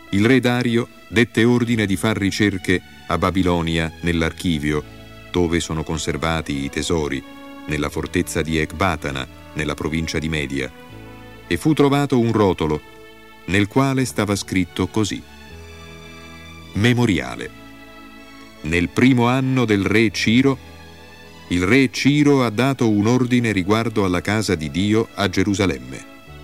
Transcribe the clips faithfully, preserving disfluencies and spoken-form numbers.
il re Dario dette ordine di far ricerche a Babilonia nell'archivio, dove sono conservati i tesori, nella fortezza di Ecbatana, nella provincia di Media, e fu trovato un rotolo nel quale stava scritto così: Memoriale. Nel primo anno del re Ciro, il re Ciro ha dato un ordine riguardo alla casa di Dio a Gerusalemme.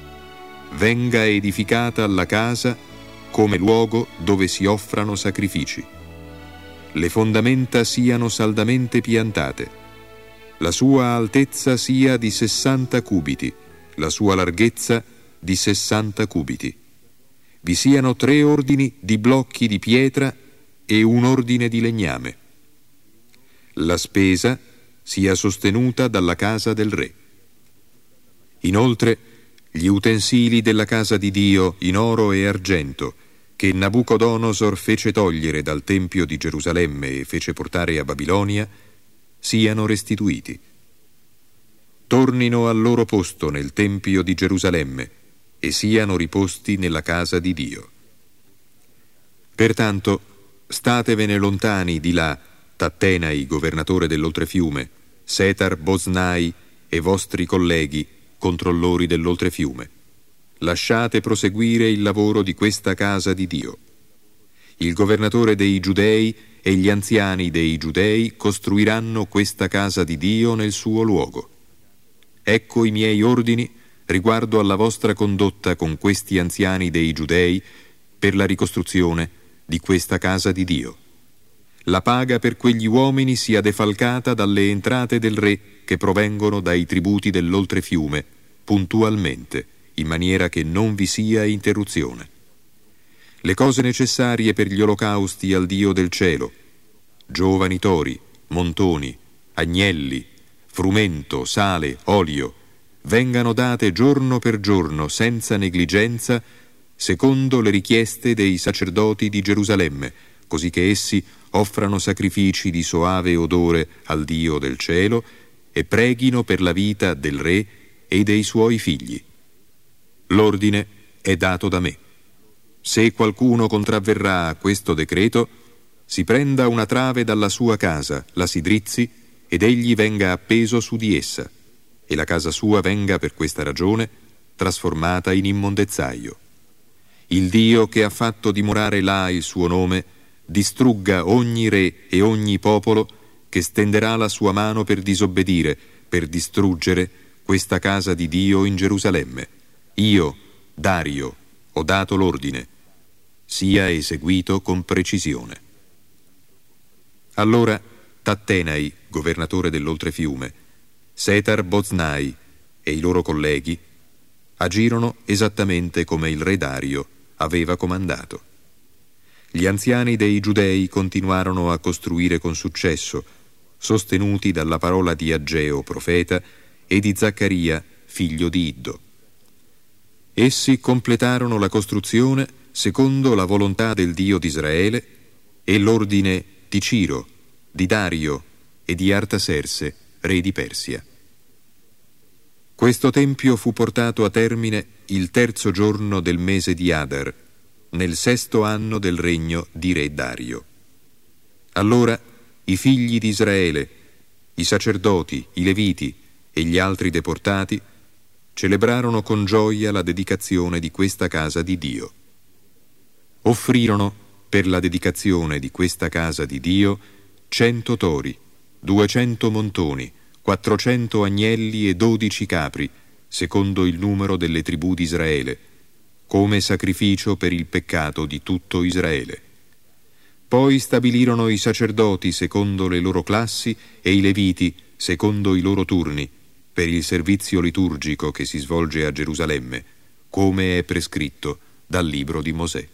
Venga edificata la casa come luogo dove si offrano sacrifici. Le fondamenta siano saldamente piantate. La sua altezza sia di sessanta cubiti, la sua larghezza di sessanta cubiti. Vi siano tre ordini di blocchi di pietra e un ordine di legname. La spesa sia sostenuta dalla casa del re. Inoltre, gli utensili della casa di Dio in oro e argento, che Nabucodonosor fece togliere dal Tempio di Gerusalemme e fece portare a Babilonia, siano restituiti. Tornino al loro posto nel Tempio di Gerusalemme e siano riposti nella casa di Dio. Pertanto, statevene lontani di là, Tattenai, governatore dell'oltrefiume, Setar Boznai e vostri colleghi, controllori dell'oltrefiume. Lasciate proseguire il lavoro di questa casa di Dio. Il governatore dei Giudei e gli anziani dei Giudei costruiranno questa casa di Dio nel suo luogo. Ecco i miei ordini riguardo alla vostra condotta con questi anziani dei Giudei per la ricostruzione di questa casa di Dio. La paga per quegli uomini sia defalcata dalle entrate del re che provengono dai tributi dell'oltrefiume, puntualmente, in maniera che non vi sia interruzione. Le cose necessarie per gli olocausti al Dio del cielo, giovani tori, montoni, agnelli, frumento, sale, olio, vengano date giorno per giorno senza negligenza, secondo le richieste dei sacerdoti di Gerusalemme, così che essi offrano sacrifici di soave odore al Dio del cielo e preghino per la vita del re e dei suoi figli. L'ordine è dato da me. Se qualcuno contravverrà a questo decreto, si prenda una trave dalla sua casa, la si drizzi ed egli venga appeso su di essa, e la casa sua venga per questa ragione trasformata in immondezzaio. Il Dio che ha fatto dimorare là il suo nome distrugga ogni re e ogni popolo che stenderà la sua mano per disobbedire, per distruggere questa casa di Dio in Gerusalemme. Io, Dario, ho dato l'ordine. Sia eseguito con precisione. Allora Tattenai, governatore dell'oltrefiume, Setar Boznai e i loro colleghi agirono esattamente come il re Dario aveva comandato. Gli anziani dei Giudei continuarono a costruire con successo, sostenuti dalla parola di Ageo, profeta, e di Zaccaria, figlio di Iddo. Essi completarono la costruzione secondo la volontà del Dio di Israele e l'ordine di Ciro, di Dario e di Artaserse, re di Persia. Questo tempio fu portato a termine il terzo giorno del mese di Adar, nel sesto anno del regno di re Dario. Allora i figli di Israele, i sacerdoti, i leviti e gli altri deportati celebrarono con gioia la dedicazione di questa casa di Dio. Offrirono per la dedicazione di questa casa di Dio cento tori, duecento montoni, quattrocento agnelli e dodici capri, secondo il numero delle tribù di Israele, come sacrificio per il peccato di tutto Israele. Poi stabilirono i sacerdoti secondo le loro classi e i leviti secondo i loro turni, per il servizio liturgico che si svolge a Gerusalemme, come è prescritto dal libro di Mosè.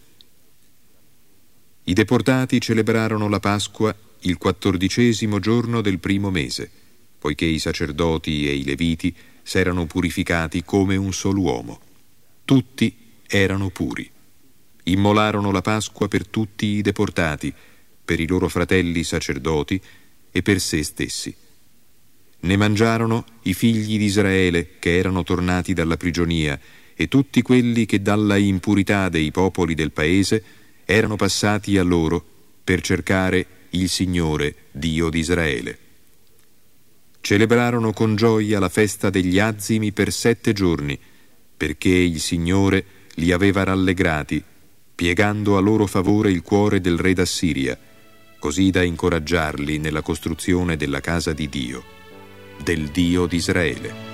I deportati celebrarono la Pasqua il quattordicesimo giorno del primo mese, poiché i sacerdoti e i leviti s'erano purificati come un solo uomo. Tutti erano puri. Immolarono la Pasqua per tutti i deportati, per i loro fratelli sacerdoti e per se stessi. Ne mangiarono i figli di Israele che erano tornati dalla prigionia e tutti quelli che dalla impurità dei popoli del paese erano passati a loro per cercare il Signore, Dio di Israele. Celebrarono con gioia la festa degli azimi per sette giorni, perché il Signore li aveva rallegrati, piegando a loro favore il cuore del re d'Assiria, così da incoraggiarli nella costruzione della casa di Dio, del Dio di Israele.